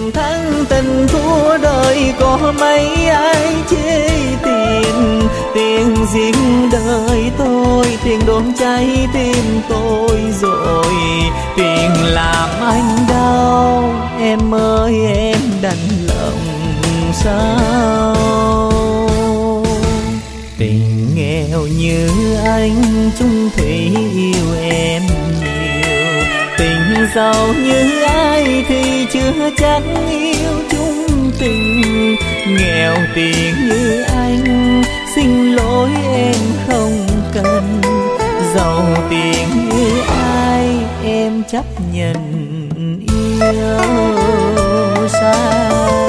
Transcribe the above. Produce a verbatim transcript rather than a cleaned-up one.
thắng tình thua đời có mấy ai chê tiền. Tiền riêng đời tôi, tiền đốt cháy tim tôi rồi. Tiền làm anh đau, em ơi em đành lòng sao. Tình nghèo như anh chung thủy yêu em nhiều. Tình giàu như ai thì chưa chắc yêu chung tình. Nghèo tiền như anh xin lỗi em không cần. Giàu tiền như ai em chấp nhận yêu sao.